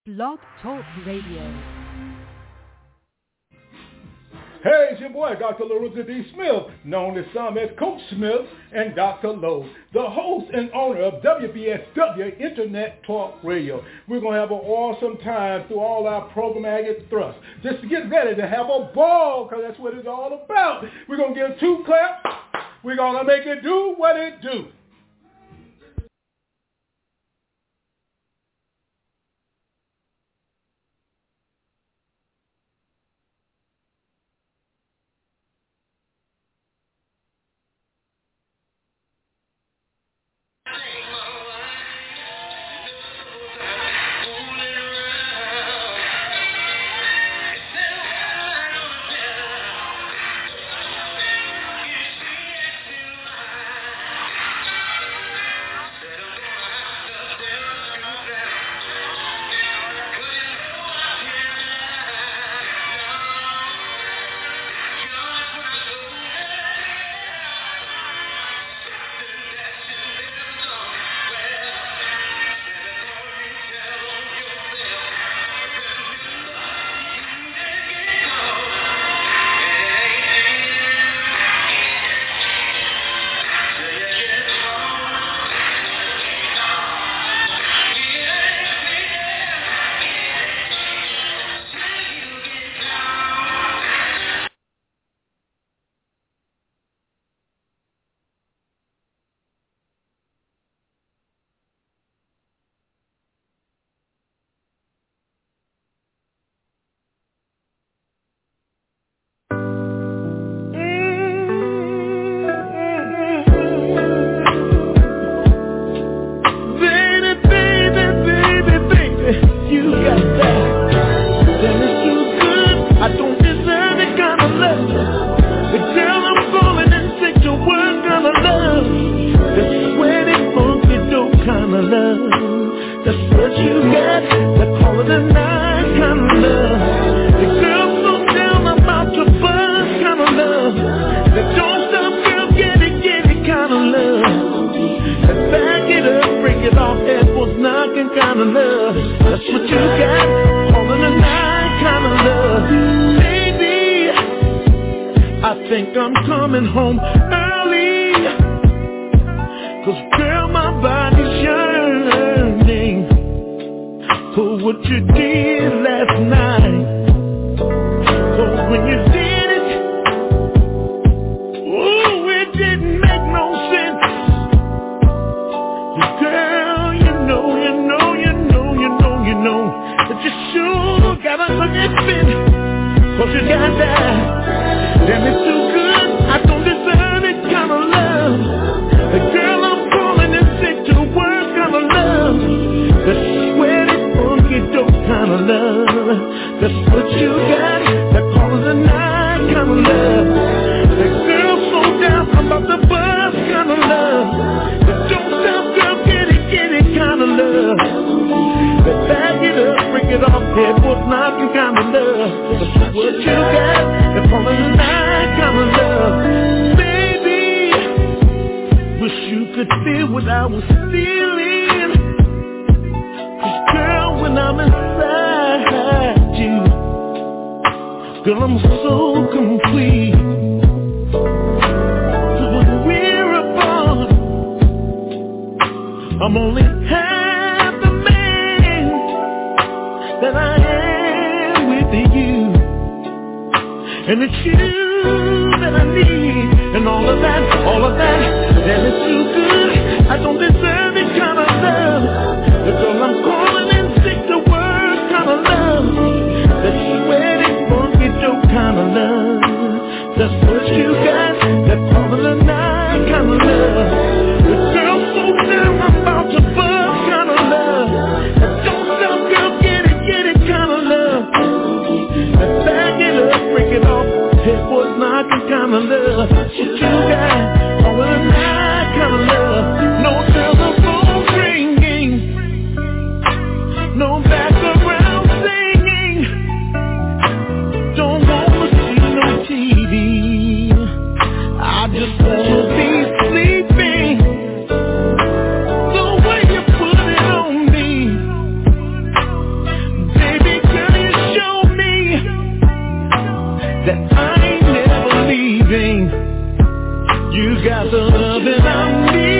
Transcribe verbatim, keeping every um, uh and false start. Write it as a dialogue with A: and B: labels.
A: Blog Talk Radio.
B: Hey, it's your boy, Doctor Lorenzo D. Smith, known as some as Coach Smith and Doctor Lowe, the host and owner of W B S W Internet Talk Radio. We're going to have an awesome time through all our programmatic thrusts. Just to get ready to have a ball, because that's what it's all about. We're going to give two claps. We're going to make it do what it do.
A: that I ain't never leaving. You got the love that I need.